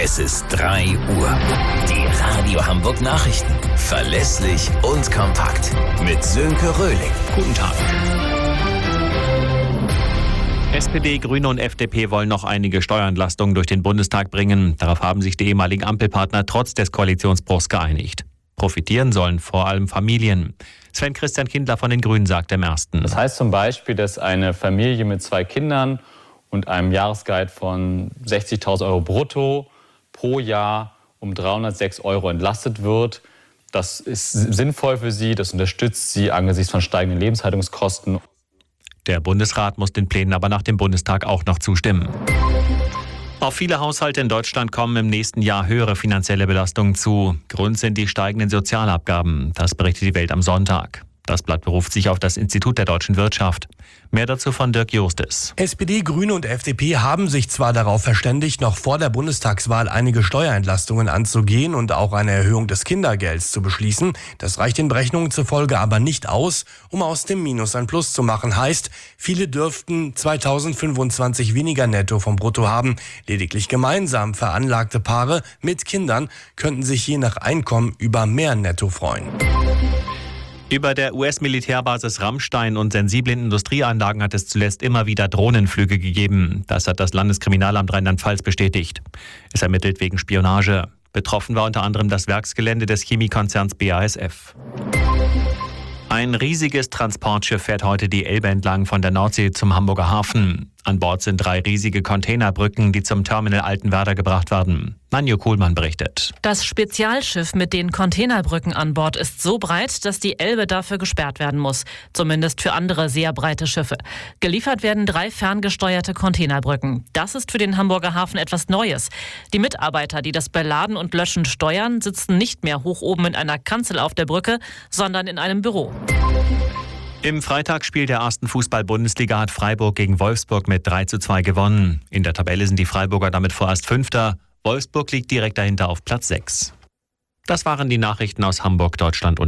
Es ist 3 Uhr. Die Radio Hamburg Nachrichten. Verlässlich und kompakt. Mit Sönke Röhling. Guten Tag. SPD, Grüne und FDP wollen noch einige Steuerentlastungen durch den Bundestag bringen. Darauf haben sich die ehemaligen Ampelpartner trotz des Koalitionsbruchs geeinigt. Profitieren sollen vor allem Familien. Sven-Christian Kindler von den Grünen sagt im Ersten. Das heißt zum Beispiel, dass eine Familie mit 2 Kindern und einem Jahresgehalt von 60.000 Euro brutto pro Jahr um 306 Euro entlastet wird. Das ist sinnvoll für sie, das unterstützt sie angesichts von steigenden Lebenshaltungskosten. Der Bundesrat muss den Plänen aber nach dem Bundestag auch noch zustimmen. Auf viele Haushalte in Deutschland kommen im nächsten Jahr höhere finanzielle Belastungen zu. Grund sind die steigenden Sozialabgaben. Das berichtet die Welt am Sonntag. Das Blatt beruft sich auf das Institut der deutschen Wirtschaft. Mehr dazu von Dirk Justis. SPD, Grüne und FDP haben sich zwar darauf verständigt, noch vor der Bundestagswahl einige Steuerentlastungen anzugehen und auch eine Erhöhung des Kindergelds zu beschließen. Das reicht den Berechnungen zufolge aber nicht aus, um aus dem Minus ein Plus zu machen. Heißt, viele dürften 2025 weniger netto vom Brutto haben. Lediglich gemeinsam veranlagte Paare mit Kindern könnten sich je nach Einkommen über mehr netto freuen. Über der US-Militärbasis Ramstein und sensiblen Industrieanlagen hat es zuletzt immer wieder Drohnenflüge gegeben. Das hat das Landeskriminalamt Rheinland-Pfalz bestätigt. Es ermittelt wegen Spionage. Betroffen war unter anderem das Werksgelände des Chemiekonzerns BASF. Ein riesiges Transportschiff fährt heute die Elbe entlang von der Nordsee zum Hamburger Hafen. An Bord sind 3 riesige Containerbrücken, die zum Terminal Altenwerder gebracht werden. Nanjo Kuhlmann berichtet. Das Spezialschiff mit den Containerbrücken an Bord ist so breit, dass die Elbe dafür gesperrt werden muss. Zumindest für andere sehr breite Schiffe. Geliefert werden 3 ferngesteuerte Containerbrücken. Das ist für den Hamburger Hafen etwas Neues. Die Mitarbeiter, die das Beladen und Löschen steuern, sitzen nicht mehr hoch oben in einer Kanzel auf der Brücke, sondern in einem Büro. Im Freitagsspiel der 1. Fußball-Bundesliga hat Freiburg gegen Wolfsburg mit 3:2 gewonnen. In der Tabelle sind die Freiburger damit vorerst Fünfter. Wolfsburg liegt direkt dahinter auf Platz 6. Das waren die Nachrichten aus Hamburg, Deutschland und